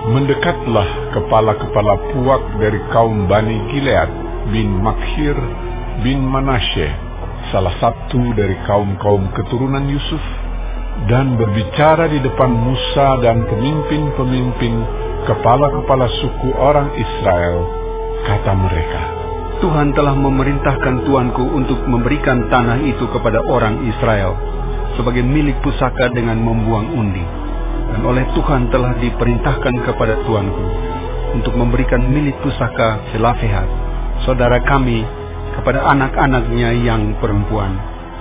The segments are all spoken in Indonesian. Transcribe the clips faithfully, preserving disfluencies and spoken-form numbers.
Mendekatlah kepala-kepala puak dari kaum Bani Gilead bin Makhir bin Manasye, salah satu dari kaum-kaum keturunan Yusuf, dan berbicara di depan Musa dan pemimpin-pemimpin kepala-kepala suku orang Israel. Kata mereka, Tuhan telah memerintahkan tuanku untuk memberikan tanah itu kepada orang Israel sebagai milik pusaka dengan membuang undi. Dan oleh Tuhan telah diperintahkan kepada tuanku untuk memberikan milik pusaka Selafehat, saudara kami, kepada anak-anaknya yang perempuan.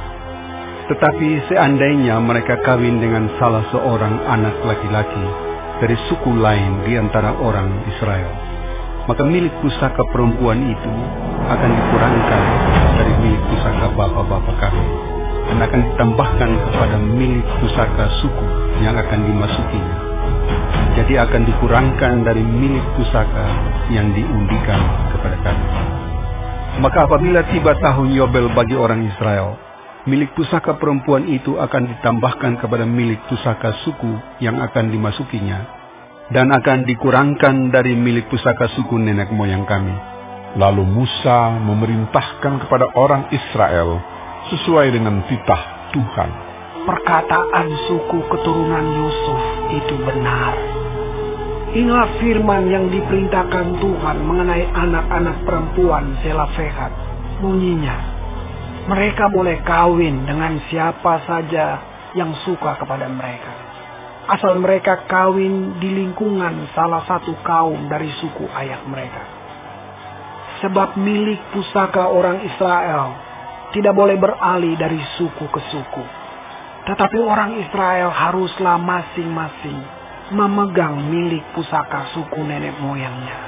Tetapi seandainya mereka kawin dengan salah seorang anak laki-laki dari suku lain di antara orang Israel, maka milik pusaka perempuan itu akan dikurangkan dari milik pusaka bapak-bapak kami, dan akan ditambahkan kepada milik pusaka suku yang akan dimasukinya. Jadi akan dikurangkan dari milik pusaka yang diundikan kepada kami. Maka apabila tiba tahun Yobel bagi orang Israel, milik pusaka perempuan itu akan ditambahkan kepada milik pusaka suku yang akan dimasukinya, dan akan dikurangkan dari milik pusaka suku nenek moyang kami. Lalu Musa memerintahkan kepada orang Israel sesuai dengan titah Tuhan. Perkataan suku keturunan Yusuf itu benar. Inilah firman yang diperintahkan Tuhan mengenai anak-anak perempuan Selafehat. Bunyinya, mereka boleh kawin dengan siapa saja yang suka kepada mereka, asal mereka kawin di lingkungan salah satu kaum dari suku ayah mereka. Sebab milik pusaka orang Israel tidak boleh beralih dari suku ke suku, tetapi orang Israel haruslah masing-masing memegang milik pusaka suku nenek moyangnya.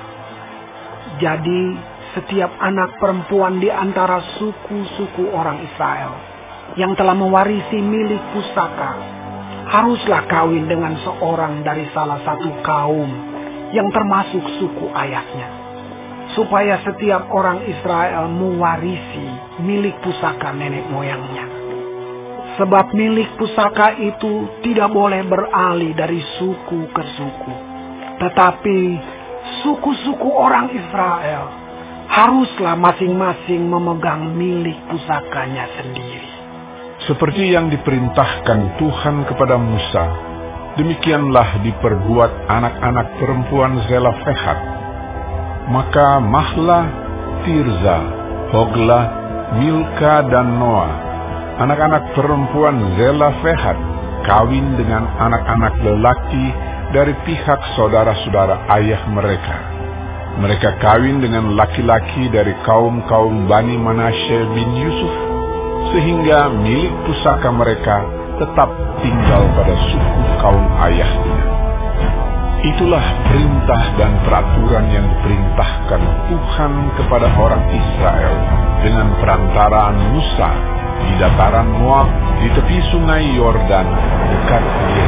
Jadi setiap anak perempuan di antara suku-suku orang Israel yang telah mewarisi milik pusaka haruslah kawin dengan seorang dari salah satu kaum yang termasuk suku ayahnya, supaya setiap orang Israel mewarisi milik pusaka nenek moyangnya. Sebab milik pusaka itu tidak boleh beralih dari suku ke suku, tetapi suku-suku orang Israel haruslah masing-masing memegang milik pusakanya sendiri. Seperti yang diperintahkan Tuhan kepada Musa, demikianlah diperbuat anak-anak perempuan Selafehat. Maka Mahla, Tirza, Hogla, Milka, dan Noah, anak-anak perempuan Selafehat, kawin dengan anak-anak lelaki dari pihak saudara-saudara ayah mereka. Mereka kawin dengan laki-laki dari kaum-kaum Bani Manasye bin Yusuf, sehingga milik pusaka mereka tetap tinggal pada suku kaum ayahnya. Itulah perintah dan peraturan yang diperintahkan Tuhan kepada orang Israel dengan perantaraan Musa di dataran Moab di tepi sungai Yordan dekat